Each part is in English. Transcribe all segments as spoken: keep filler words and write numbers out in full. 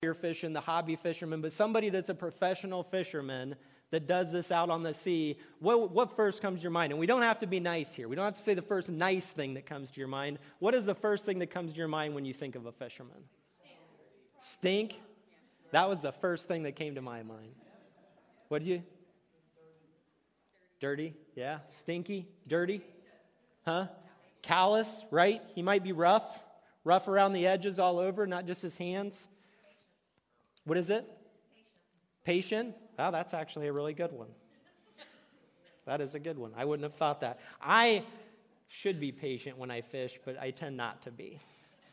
you're fishing, the hobby fisherman, but somebody that's a professional fisherman that does this out on the sea, what, what first comes to your mind? And we don't have to be nice here. We don't have to say the first nice thing that comes to your mind. What is the first thing that comes to your mind when you think of a fisherman? Stink? That was the first thing that came to my mind. What did you? Dirty? Yeah. Stinky? Dirty? Huh? Callous, right? He might be rough. Rough around the edges all over, not just his hands. What is it? Patient. Oh, that's actually a really good one. That is a good one. I wouldn't have thought that. I should be patient when I fish, but I tend not to be.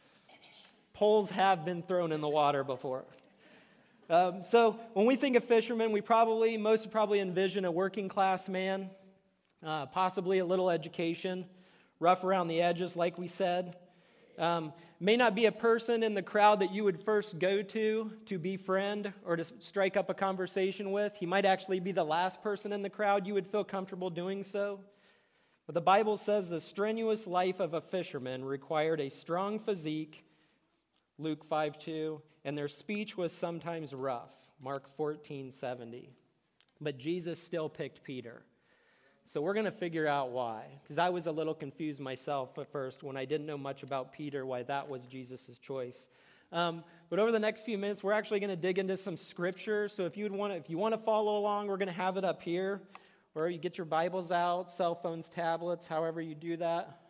Poles have been thrown in the water before. Um, so when we think of fishermen, we probably, most probably envision a working class man, uh, possibly a little education, rough around the edges, like we said. Um, may not be a person in the crowd that you would first go to to befriend or to strike up a conversation with. He might actually be the last person in the crowd you would feel comfortable doing so. But the Bible says the strenuous life of a fisherman required a strong physique, Luke five two, and their speech was sometimes rough, Mark fourteen seventy. But Jesus still picked Peter. So we're going to figure out why, because I was a little confused myself at first when I didn't know much about Peter, why that was Jesus' choice. Um, but over the next few minutes, we're actually going to dig into some scripture. So if you'd want to, if you want to follow along, we're going to have it up here, or you get your Bibles out, cell phones, tablets, however you do that,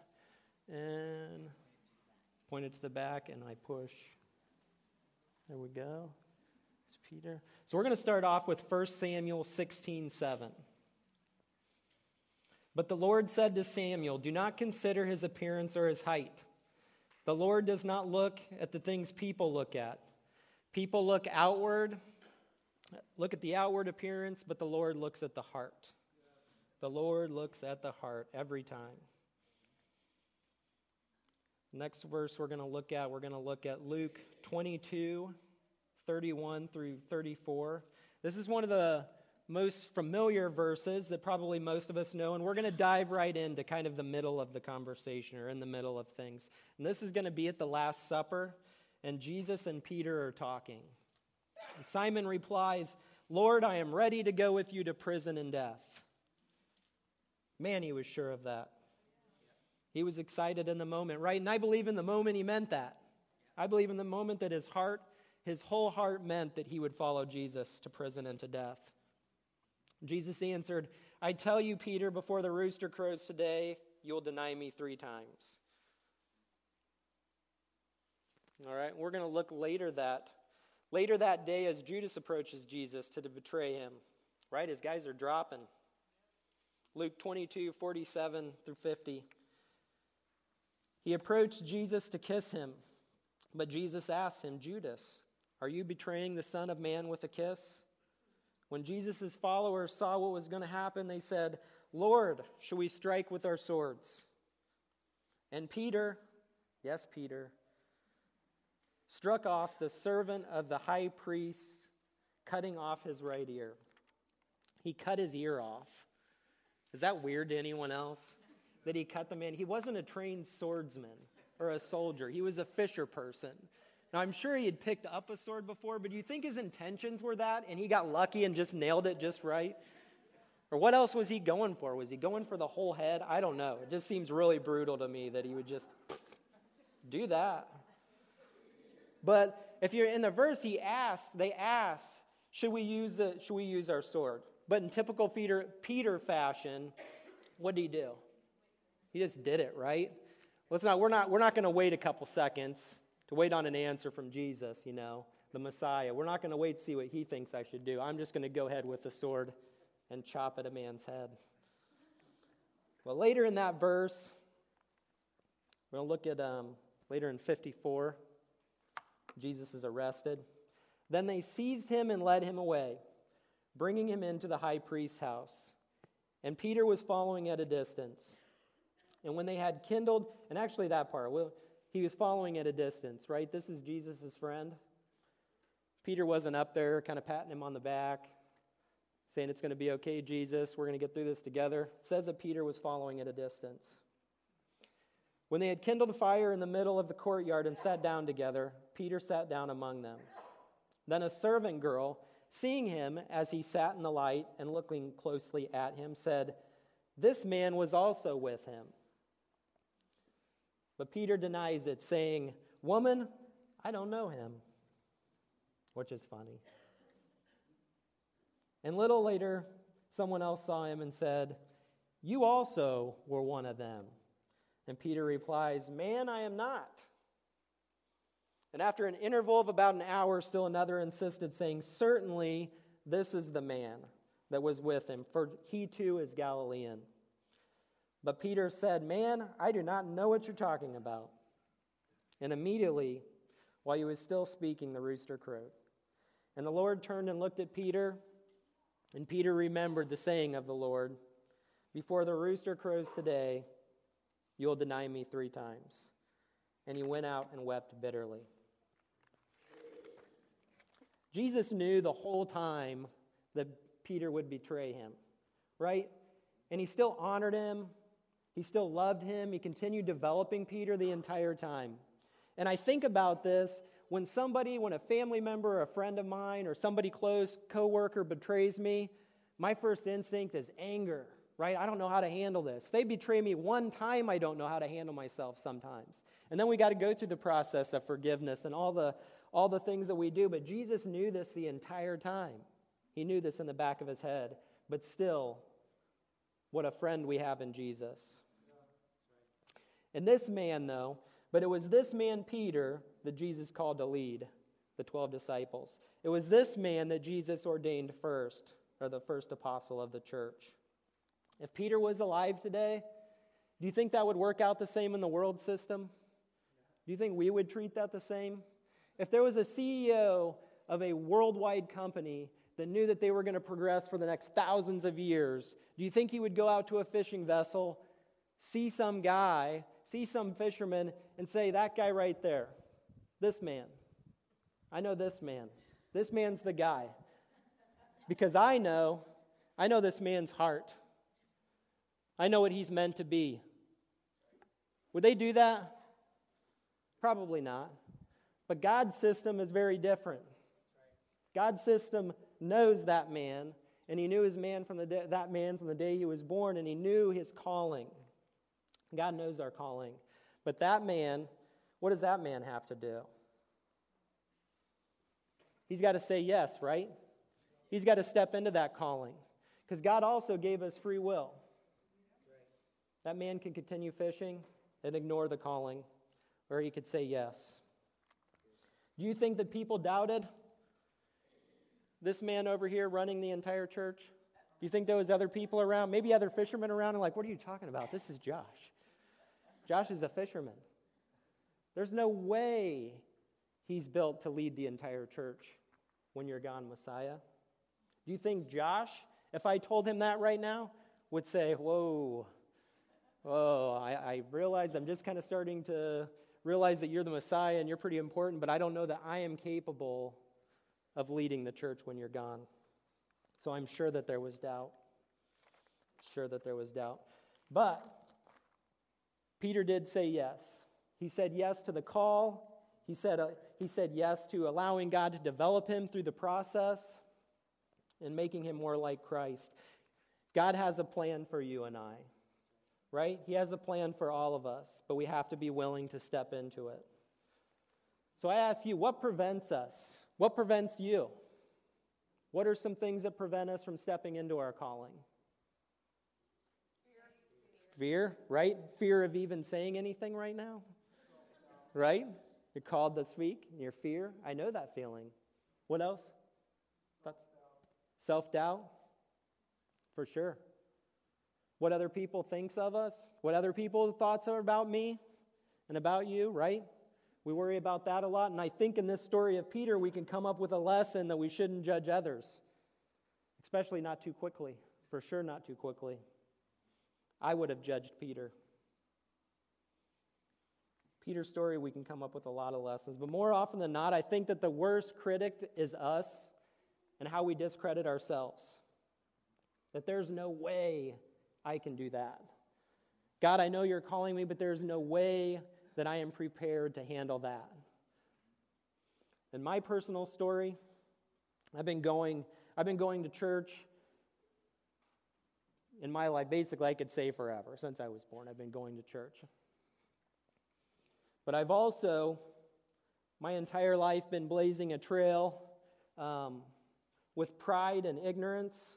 and point it to the back, and I push. There we go. It's Peter. So we're going to start off with First Samuel sixteen seven. But the Lord said to Samuel, do not consider his appearance or his height. The Lord does not look at the things people look at. People look outward, look at the outward appearance, but the Lord looks at the heart. The Lord looks at the heart every time. Next verse we're going to look at, we're going to look at Luke twenty-two, thirty-one through thirty-four. This is one of the most familiar verses that probably most of us know, and we're going to dive right into kind of the middle of the conversation, or in the middle of things. And this is going to be at the Last Supper, and Jesus and Peter are talking. And Simon replies, Lord, I am ready to go with you to prison and death. Man, he was sure of that. He was excited in the moment, right? And I believe in the moment he meant that. I believe in the moment that his heart, his whole heart meant that he would follow Jesus to prison and to death. Jesus answered, I tell you, Peter, before the rooster crows today, you will deny me three times. All right, we're going to look later that, later that day as Judas approaches Jesus to betray him. Right, his guys are dropping. Luke twenty-two, forty-seven through fifty. He approached Jesus to kiss him, but Jesus asked him, Judas, are you betraying the Son of Man with a kiss? When Jesus' followers saw what was going to happen, they said, Lord, shall we strike with our swords? And Peter, yes, Peter, struck off the servant of the high priest, cutting off his right ear. He cut his ear off. Is that weird to anyone else? That he cut the man? He wasn't a trained swordsman or a soldier. He was a fisher person. Now, I'm sure he had picked up a sword before, but do you think his intentions were that, and he got lucky and just nailed it just right? Or what else was he going for? Was he going for the whole head? I don't know. It just seems really brutal to me that he would just do that. But if you're in the verse, he asks, they ask, should we use the, should we use our sword? But in typical Peter, Peter fashion, what did he do? He just did it, right? Let's not, we're not, we're not going to wait a couple seconds to wait on an answer from Jesus, you know, the Messiah. We're not going to wait to see what he thinks I should do. I'm just going to go ahead with the sword and chop at a man's head. Well, later in that verse, we're going to look at um, later in fifty-four, Jesus is arrested. Then they seized him and led him away, bringing him into the high priest's house. And Peter was following at a distance. And when they had kindled, and actually that part, well, he was following at a distance, right? This is Jesus' friend. Peter wasn't up there kind of patting him on the back, saying it's going to be okay, Jesus, we're going to get through this together. It says that Peter was following at a distance. When they had kindled a fire in the middle of the courtyard and sat down together, Peter sat down among them. Then a servant girl, seeing him as he sat in the light and looking closely at him, said, "This man was also with him." But Peter denies it, saying, "Woman, I don't know him," which is funny. And little later, someone else saw him and said, "You also were one of them." And Peter replies, "Man, I am not." And after an interval of about an hour, still another insisted, saying, "Certainly this is the man that was with him, for he too is Galilean." But Peter said, "Man, I do not know what you're talking about." And immediately, while he was still speaking, the rooster crowed. And the Lord turned and looked at Peter, and Peter remembered the saying of the Lord, "Before the rooster crows today, you'll deny me three times." And he went out and wept bitterly. Jesus knew the whole time that Peter would betray him, right? And he still honored him. He still loved him. He continued developing Peter the entire time. And I think about this when somebody, when a family member or a friend of mine or somebody close, coworker betrays me, my first instinct is anger, right? I don't know how to handle this. If they betray me one time, I don't know how to handle myself sometimes. And then we got to go through the process of forgiveness and all the all the things that we do. But Jesus knew this the entire time. He knew this in the back of his head. But still, what a friend we have in Jesus. And this man, though, but it was this man, Peter, that Jesus called to lead the twelve disciples. It was this man that Jesus ordained first, or the first apostle of the church. If Peter was alive today, do you think that would work out the same in the world system? Do you think we would treat that the same? If there was a C E O of a worldwide company that knew that they were going to progress for the next thousands of years, do you think he would go out to a fishing vessel, see some guy, see some fisherman, and say, "That guy right there, this man, I know this man. This man's the guy. Because I know, I know this man's heart. I know what he's meant to be." Would they do that? Probably not. But God's system is very different. God's system knows that man, and he knew his man from the day, that man from the day he was born, and he knew his calling. God knows our calling. But that man, what does that man have to do? He's got to say yes, right? He's got to step into that calling. Because God also gave us free will. That man can continue fishing and ignore the calling, or he could say yes. Do you think that people doubted this man over here running the entire church? Do you think there was other people around, maybe other fishermen around, and like, "What are you talking about? This is Josh. Josh is a fisherman." There's no way he's built to lead the entire church when you're gone, Messiah. Do you think Josh, if I told him that right now, would say, "Whoa, whoa, I, I realize I'm just kind of starting to realize that you're the Messiah and you're pretty important, but I don't know that I am capable of leading the church when you're gone." So I'm sure that there was doubt. Sure that there was doubt. But Peter did say yes. He said yes to the call. He said, uh, he said yes to allowing God to develop him through the process and making him more like Christ. God has a plan for you and I, right? He has a plan for all of us, but we have to be willing to step into it. So I ask you, what prevents us? What prevents you? What are some things that prevent us from stepping into our calling? Fear, right? Fear of even saying anything right now, right? You're called to speak, and your fear. I know that feeling. What else? Self-doubt, for sure. What other people thinks of us, what other people's thoughts are about me and about you, right? We worry about that a lot, and I think in this story of Peter, we can come up with a lesson that we shouldn't judge others, especially not too quickly, for sure not too quickly. I would have judged Peter. Peter's story, we can come up with a lot of lessons, but more often than not, I think that the worst critic is us and how we discredit ourselves. That there's no way I can do that. God, I know you're calling me, but there's no way that I am prepared to handle that. In my personal story, I've been going, I've been going to church in my life, basically I could say forever. Since I was born, I've been going to church. But I've also, my entire life, been blazing a trail um, with pride and ignorance,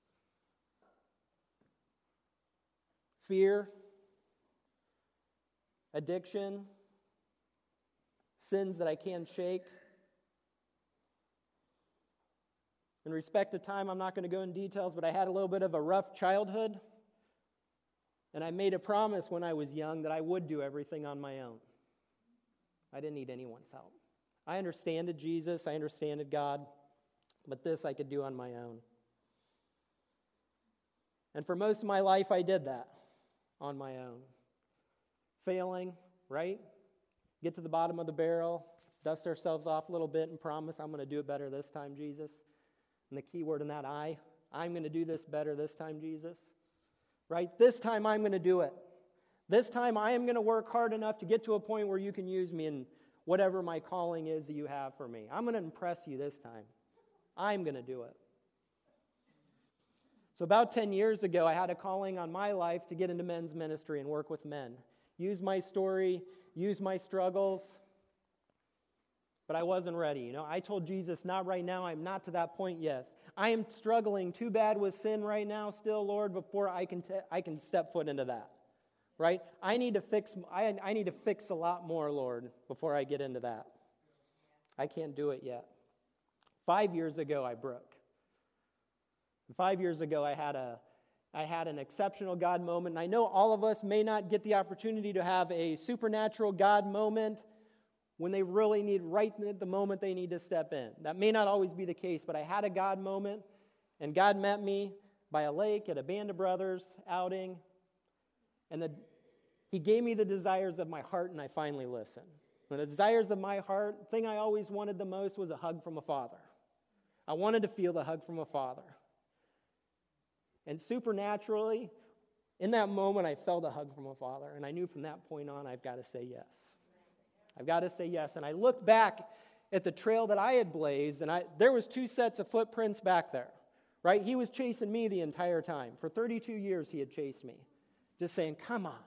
fear, addiction, sins that I can't shake. In respect to time, I'm not going to go in details, but I had a little bit of a rough childhood. And I made a promise when I was young that I would do everything on my own. I didn't need anyone's help. I understood Jesus, I understood God, but this I could do on my own. And for most of my life, I did that on my own. Failing, right? Get to the bottom of the barrel, dust ourselves off a little bit and promise I'm going to do it better this time, Jesus. And the key word in that, I, I'm going to do this better this time, Jesus. Right? This time I'm going to do it. This time I am going to work hard enough to get to a point where you can use me in whatever my calling is that you have for me. I'm going to impress you this time. I'm going to do it. So about ten years ago, I had a calling on my life to get into men's ministry and work with men. Use my story, use my struggles. But I wasn't ready. You know, I told Jesus, not right now. I'm not to that point yet. I am struggling too bad with sin right now still, Lord, before I can te- I can step foot into that. Right? I need to fix I, I need to fix a lot more, Lord, before I get into that. I can't do it yet. Five years ago, I broke. Five years ago, I had a I had an exceptional God moment. And I know all of us may not get the opportunity to have a supernatural God moment when they really need, right at the moment they need to step in. That may not always be the case, but I had a God moment, and God met me by a lake at a Band of Brothers outing, and the, He gave me the desires of my heart, and I finally listened. And the desires of my heart, the thing I always wanted the most was a hug from a father. I wanted to feel the hug from a father. And supernaturally, in that moment, I felt a hug from a father, and I knew from that point on, I've got to say yes. I've got to say yes. And I looked back at the trail that I had blazed, and I, there was two sets of footprints back there, right? He was chasing me the entire time. For thirty-two years, he had chased me, just saying, come on,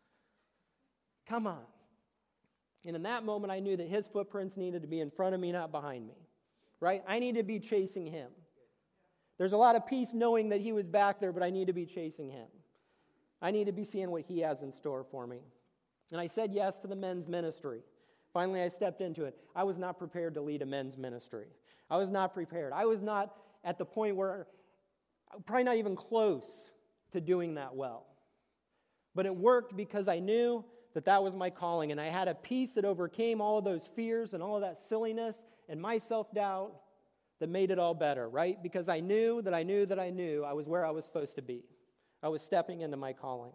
come on. And in that moment, I knew that his footprints needed to be in front of me, not behind me, right? I need to be chasing him. There's a lot of peace knowing that he was back there, but I need to be chasing him. I need to be seeing what he has in store for me. And I said yes to the men's ministry. Finally, I stepped into it. I was not prepared to lead a men's ministry. I was not prepared. I was not at the point where, probably not even close to doing that well. But it worked because I knew that that was my calling, and I had a peace that overcame all of those fears and all of that silliness and my self-doubt that made it all better, right? Because I knew that I knew that I knew I was where I was supposed to be. I was stepping into my calling.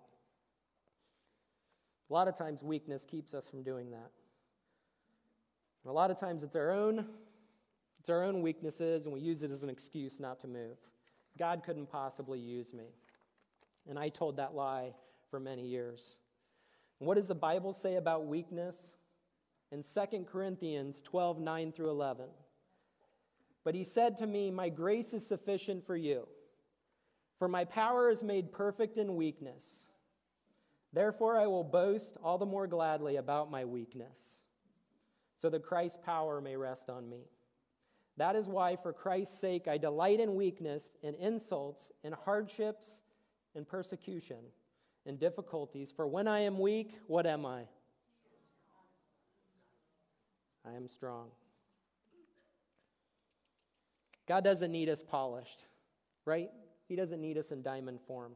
A lot of times weakness keeps us from doing that. And a lot of times it's our own, it's our own weaknesses, and we use it as an excuse not to move. God couldn't possibly use me. And I told that lie for many years. And what does the Bible say about weakness? In Second Corinthians twelve, nine through eleven. But he said to me, my grace is sufficient for you, for my power is made perfect in weakness. Therefore I will boast all the more gladly about my weakness, so that Christ's power may rest on me. That is why, for Christ's sake, I delight in weakness, in insults, in hardships, in persecution, in difficulties. For when I am weak, what am I? I am strong. God doesn't need us polished, right? He doesn't need us in diamond form.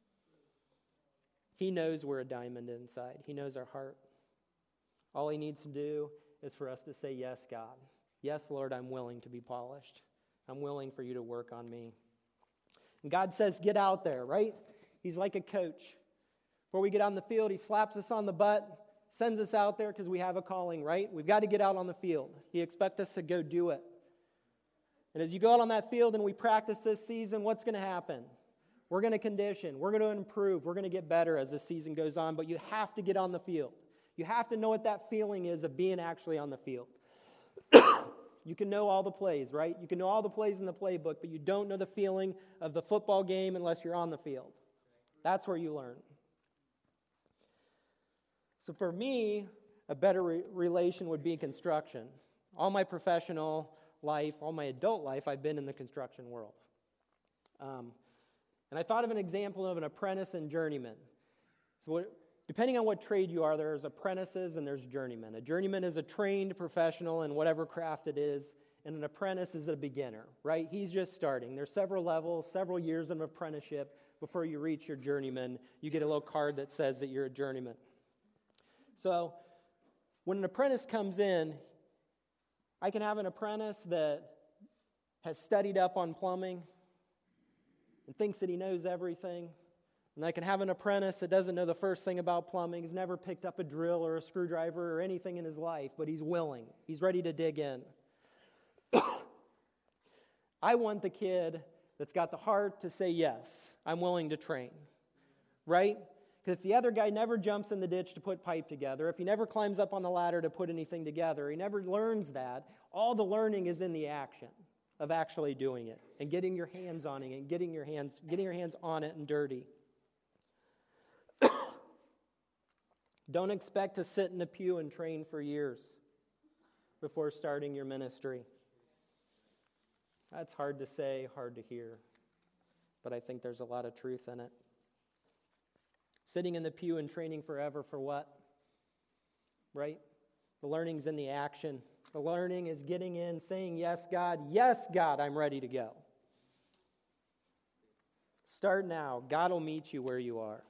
He knows we're a diamond inside. He knows our heart. All he needs to do is for us to say, yes, God. Yes, Lord, I'm willing to be polished. I'm willing for you to work on me. And God says, get out there, right? He's like a coach. Before we get on the field, he slaps us on the butt, sends us out there because we have a calling, right? We've got to get out on the field. He expects us to go do it. And as you go out on that field and we practice this season, what's going to happen? We're going to condition. We're going to improve. We're going to get better as the season goes on. But you have to get on the field. You have to know what that feeling is of being actually on the field. You can know all the plays, right? You can know all the plays in the playbook, but you don't know the feeling of the football game unless you're on the field. That's where you learn. So for me, a better re- relation would be construction. All my professional life, all my adult life, I've been in the construction world. Um, and I thought of an example of an apprentice and journeyman. So what, depending on what trade you are, there's apprentices and there's journeymen. A journeyman is a trained professional in whatever craft it is, and an apprentice is a beginner, right? He's just starting. There's several levels, several years of apprenticeship before you reach your journeyman. You get a little card that says that you're a journeyman. So when an apprentice comes in, I can have an apprentice that has studied up on plumbing and thinks that he knows everything. And I can have an apprentice that doesn't know the first thing about plumbing, has never picked up a drill or a screwdriver or anything in his life, but he's willing. He's ready to dig in. I want the kid that's got the heart to say, yes, I'm willing to train, right? Because if the other guy never jumps in the ditch to put pipe together, if he never climbs up on the ladder to put anything together, he never learns that, all the learning is in the action of actually doing it and getting your hands on it and getting your hands, getting your hands on it and dirty. Don't expect to sit in the pew and train for years before starting your ministry. That's hard to say, hard to hear, but I think there's a lot of truth in it. Sitting in the pew and training forever for what? Right? The learning's in the action. The learning is getting in, saying, yes, God, yes, God, I'm ready to go. Start now. God will meet you where you are.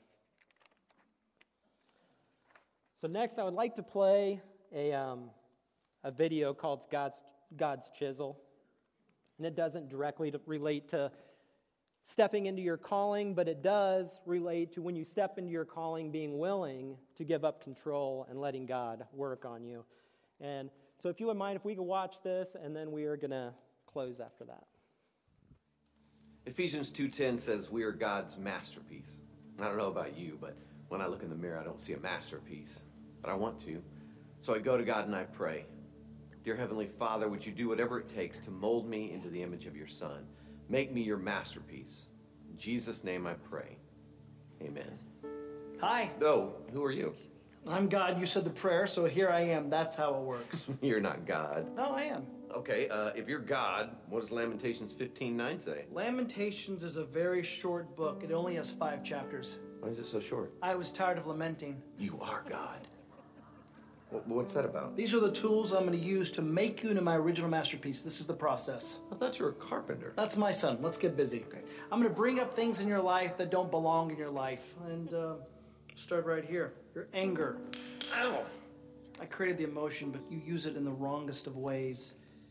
So next, I would like to play a, um, a video called God's, God's Chisel. And it doesn't directly relate to stepping into your calling, but it does relate to when you step into your calling, being willing to give up control and letting God work on you. And so if you wouldn't mind, if we could watch this, and then we are going to close after that. Ephesians two ten says we are God's masterpiece. I don't know about you, but when I look in the mirror, I don't see a masterpiece, but I want to. So I go to God and I pray, dear Heavenly Father, would you do whatever it takes to mold me into the image of your Son? Make me your masterpiece. In Jesus' name I pray. Amen. Hi. Oh, who are you? I'm God. You said the prayer, so here I am. That's how it works. You're not God. No, I am. Okay, uh, if you're God, what does Lamentations fifteen nine say? Lamentations is a very short book. It only has five chapters. Why is it so short? I was tired of lamenting. You are God. What's that about? These are the tools I'm going to use to make you into my original masterpiece. This is the process. I thought you were a carpenter. That's my son. Let's get busy. Okay. I'm going to bring up things in your life that don't belong in your life. And uh, start right here. Your anger. Ow! I created the emotion, but you use it in the wrongest of ways.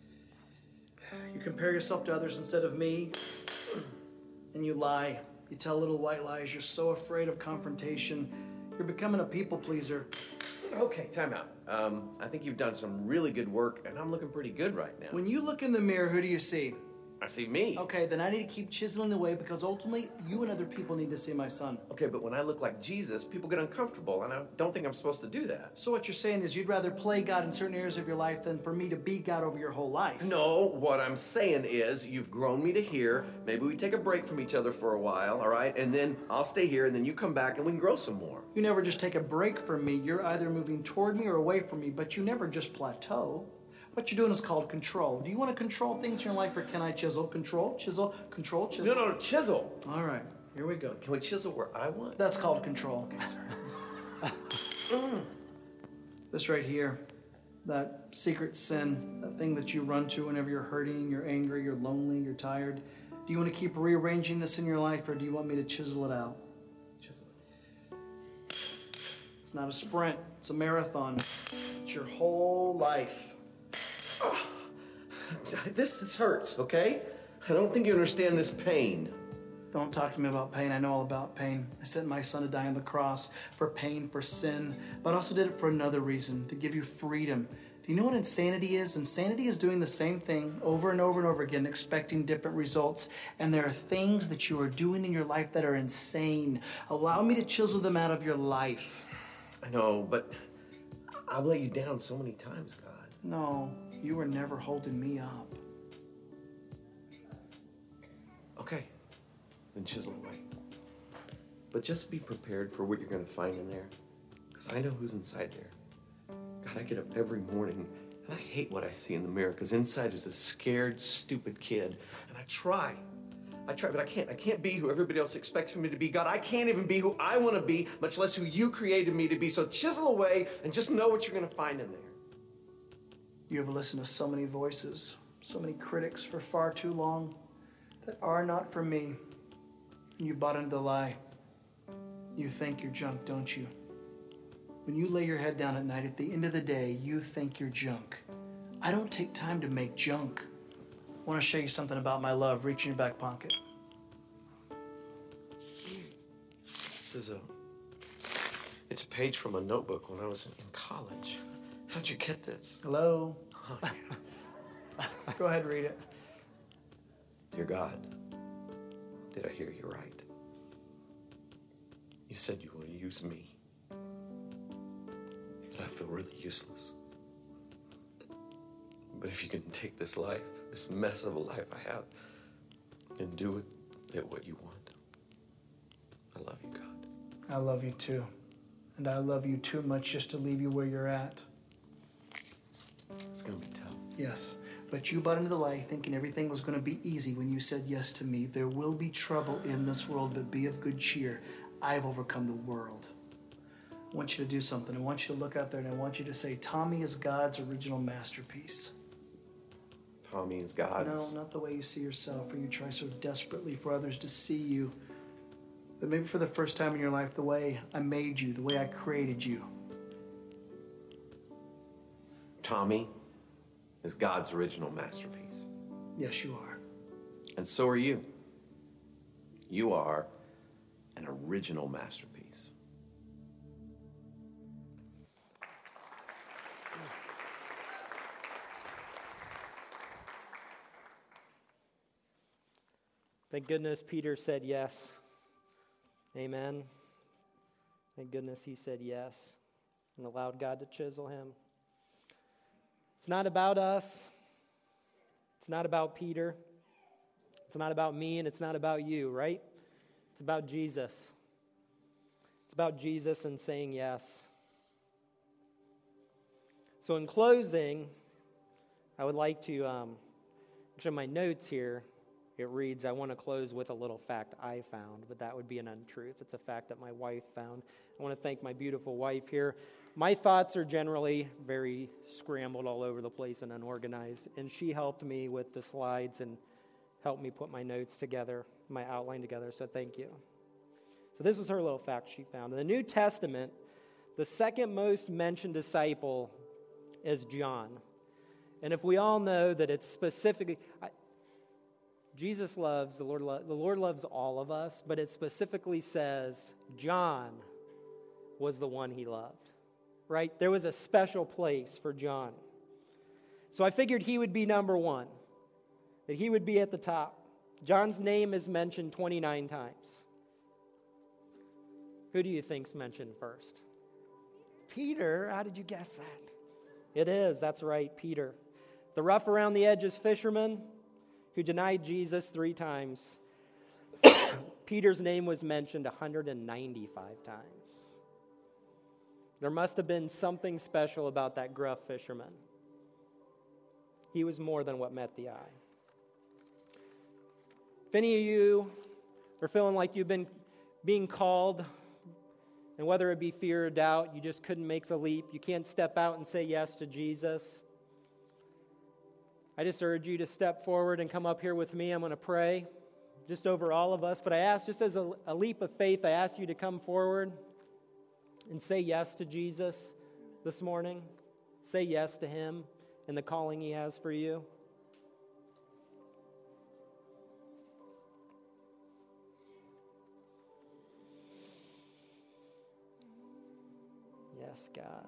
You compare yourself to others instead of me, and you lie. You tell little white lies. You're so afraid of confrontation. You're becoming a people pleaser. Okay, time out. Um, I think you've done some really good work, and I'm looking pretty good right now. When you look in the mirror, who do you see? I see me. Okay, then I need to keep chiseling away because ultimately you and other people need to see my son. Okay, but when I look like Jesus, people get uncomfortable, and I don't think I'm supposed to do that. So what you're saying is you'd rather play God in certain areas of your life than for me to be God over your whole life. No, what I'm saying is you've grown me to here. Maybe we take a break from each other for a while, all right? And then I'll stay here, and then you come back, and we can grow some more. You never just take a break from me. You're either moving toward me or away from me, but you never just plateau. What you're doing is called control. Do you want to control things in your life, or can I chisel? Control, chisel, control, chisel. No, no, no, chisel. All right, here we go. Can we chisel where I want? That's called control. Okay, sorry. This right here, that secret sin, that thing that you run to whenever you're hurting, you're angry, you're lonely, you're tired. Do you want to keep rearranging this in your life, or do you want me to chisel it out? Chisel it. It's not a sprint, it's a marathon. It's your whole life. Oh, this, this hurts, okay? I don't think you understand this pain. Don't talk to me about pain. I know all about pain. I sent my son to die on the cross for pain, for sin, but I also did it for another reason, to give you freedom. Do you know what insanity is? Insanity is doing the same thing over and over and over again, expecting different results. And there are things that you are doing in your life that are insane. Allow me to chisel them out of your life. I know, but I've let you down so many times, God. No, You were never holding me up. Okay, then chisel away. But just be prepared for what you're going to find in there, because I know who's inside there. God, I get up every morning, and I hate what I see in the mirror, because inside is this scared, stupid kid, and I try. I try, but I can't. I can't be who everybody else expects me to be. God, I can't even be who I want to be, much less who you created me to be. So chisel away and just know what you're going to find in there. You have listened to so many voices, so many critics for far too long that are not for me. You bought into the lie. You think you're junk, don't you? When you lay your head down at night, at the end of the day, you think you're junk. I don't take time to make junk. I want to show you something about my love. Reach in your back pocket. This is a, it's a page from a notebook when I was in college. How'd you get this? Hello? Oh, yeah. Go ahead, read it. Dear God, did I hear you right? You said you want to use me, but I feel really useless. But if you can take this life, this mess of a life I have, and do with it what you want, I love you, God. I love you too. And I love you too much just to leave you where you're at. It's gonna be tough. Yes, but you bought into the lie thinking everything was going to be easy when you said yes to me. There will be trouble in this world, but be of good cheer. I've overcome the world. I want you to do something. I want you to look out there and I want you to say, Tommy is God's original masterpiece. Tommy is God's. No, not the way you see yourself, or you try so desperately for others to see you. But maybe for the first time in your life, the way I made you, the way I created you. Tommy is God's original masterpiece. Yes, you are. And so are you. You are an original masterpiece. Thank goodness Peter said yes. Amen. Thank goodness he said yes and allowed God to chisel him. It's not about us. It's not about Peter. It's not about me, and it's not about you, right? It's about Jesus. It's about Jesus and saying yes. So in closing, I would like to, um, actually my notes here, it reads, I want to close with a little fact I found, but that would be an untruth. It's a fact that my wife found. I want to thank my beautiful wife here. My thoughts are generally very scrambled all over the place and unorganized, and she helped me with the slides and helped me put my notes together, my outline together, so thank you. So this is her little fact she found. In the New Testament, the second most mentioned disciple is John. And if we all know that it's specifically... I, Jesus loves, the Lord, lo- the Lord loves all of us, but it specifically says John was the one he loved, right? There was a special place for John. So I figured he would be number one, that he would be at the top. John's name is mentioned twenty-nine times. Who do you think's mentioned first? Peter. How did you guess that? It is, that's right, Peter. The rough around the edges fisherman who denied Jesus three times. Peter's name was mentioned one hundred ninety-five times. There must have been something special about that gruff fisherman. He was more than what met the eye. If any of you are feeling like you've been being called, and whether it be fear or doubt, you just couldn't make the leap, you can't step out and say yes to Jesus, I just urge you to step forward and come up here with me. I'm going to pray just over all of us. But I ask, just as a, a leap of faith, I ask you to come forward and say yes to Jesus this morning. Say yes to him and the calling he has for you. Yes, God.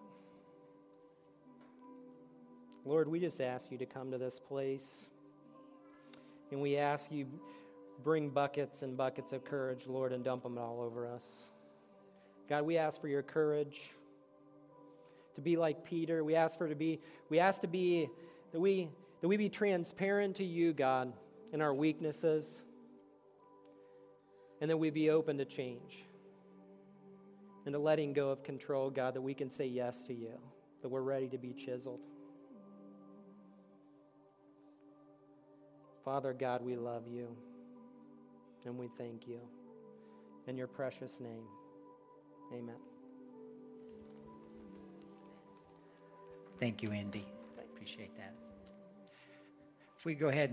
Lord, we just ask you to come to this place, and we ask you bring buckets and buckets of courage, Lord, and dump them all over us. God, we ask for your courage to be like Peter. We ask for to be, we ask to be, that we, that we be transparent to you, God, in our weaknesses, and that we be open to change and to letting go of control, God, that we can say yes to you, that we're ready to be chiseled. Father God, we love you, and we thank you. In your precious name, amen. Thank you, Andy. Appreciate that. If we go ahead